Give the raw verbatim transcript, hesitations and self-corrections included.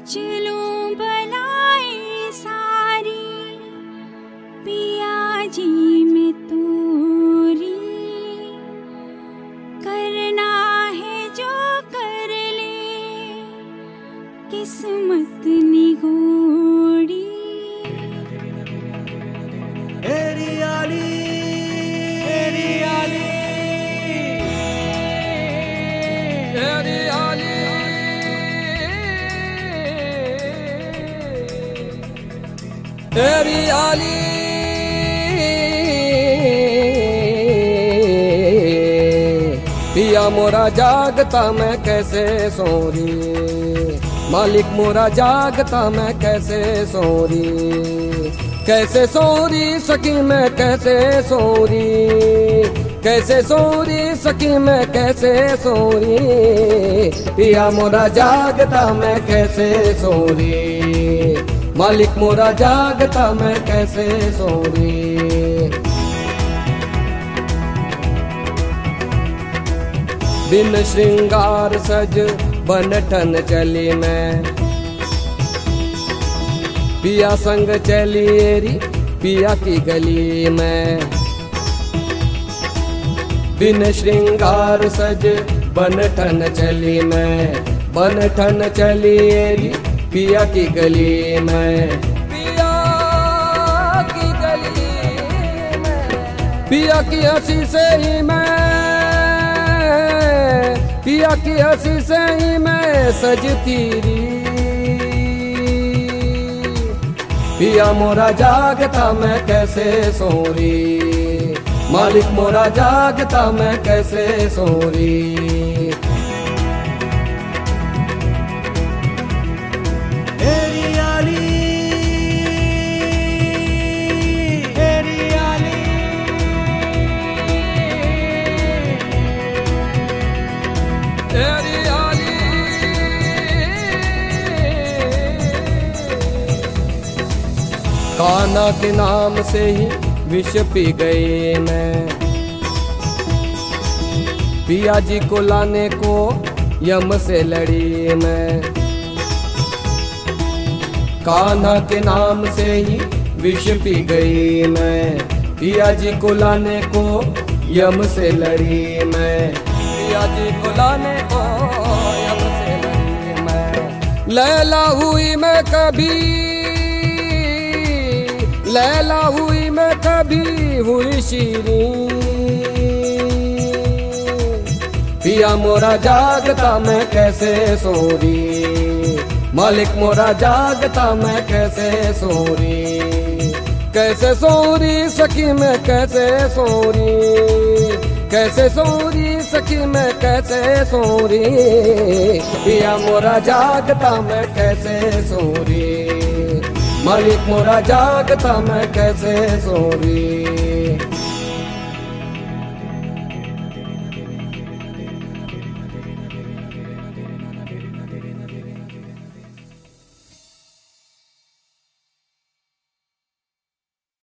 सोच लूं भलाई सारी पिया जी में तोरी, करना है जो कर ले किस्मत निगोड़ी। एरी आली एरी आली एरी आली एरी आली पिया मोरा जागता मैं कैसे सोरी, मालिक मोरा जागता मैं कैसे सोरी, कैसे सोरी सकी मैं कैसे सोरी, कैसे सोरी सकी मैं कैसे सोरी, पिया मोरा जागता मैं कैसे सोरी, मालिक मोरा जागता मैं कैसे सोरी। बिन श्रृंगार सज बनठन चली मैं, पिया संग चली एरी पिया की गली में, बिन श्रृंगार सज बनठन चली मैं, बनठन चली एरी पिया की गली में, पिया की गली में, पिया की हंसी से ही मैं, पिया की हंसी से ही मैं सजती रही, पिया मोरा जागता मैं कैसे सोरी, मालिक मोरा जागता मैं कैसे सोरी। एरी आली एरी आली एरी आली कान्हा के नाम से ही विष पी गए मैं, पिया जी को लाने को यम से लड़ी मैं, कान्हा के नाम से ही विष पी गई मैं, पिया जी को लाने को यम से लड़ी मैं, पिया जी को लाने को यम से लड़ी मैं। लैला हुई मैं कभी, लैला हुई मैं कभी हुई शीरी, पिया मोरा जागता मैं कैसे सोरी, मालिक मोरा जागता मैं कैसे सोरी, कैसे सोरी सखी मैं कैसे सोरी, कैसे सोरी सखी मैं कैसे सोरी, पिया मोरा जागता मैं कैसे सोरी, मालिक मोरा जागता मैं कैसे सोरी।